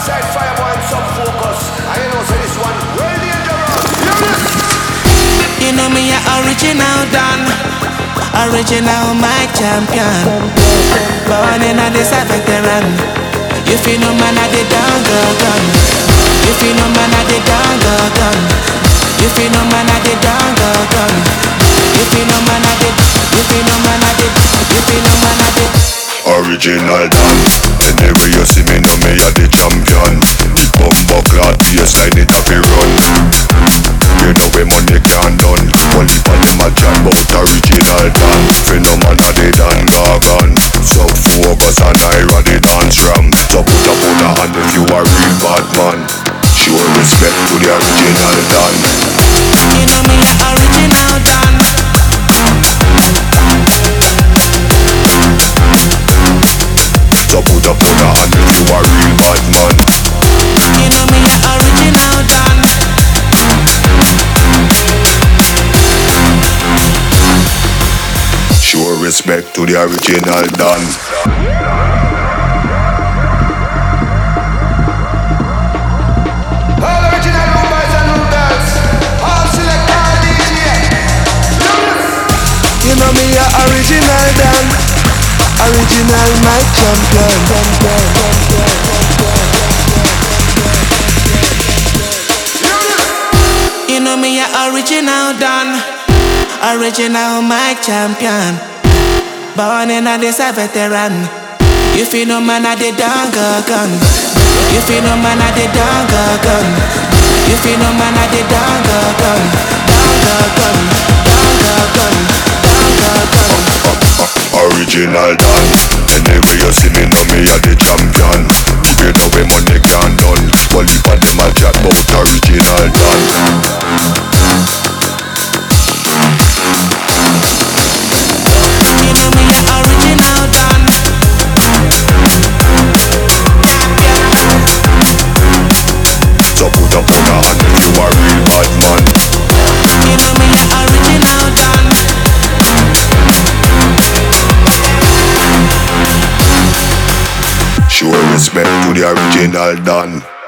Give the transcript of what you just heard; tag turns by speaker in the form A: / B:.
A: Northside Fireboy and some focus. And you know, so this one, well dangerous.
B: You know me, a original Don, original mic champion. Born in a this a veteran. You feel no man at the down gun. You feel no man at the down gun. You feel no man at the down gun. You feel no man at the. You feel no man at the. You feel no man at the.
C: Original Don. Anyway you see me, know me a the champion. The bumbo clock, baseline it a fi run. You know we money can't done. Only for them a chat about original Don. Phenomenal the Dan Gargan. So focus on Ira the dance ram. So put up on the hand if you a real bad man. Show respect to the original Don.
B: You know me a original Don.
C: So put up on the hand if you a real bad man.
B: You know me a original Don.
C: Show respect to the original Don.
A: All original boys and girls. All select all DJ.
B: You know me a original Don, original mic champion. You know me a original Don, original mic champion. Born in a this a veteran. You feel no man at the down gun. You feel no man at the down gun. You feel no man at the down gun. Down gun.
C: Original Don. Anyway you see me, know me a the champion. You know we money can't done. Only for them a chat about original Don.
B: You know me a original Don.
C: So put up on the hand if you a real bad man.
B: You know me a original Don.
C: Show respect to the original Don.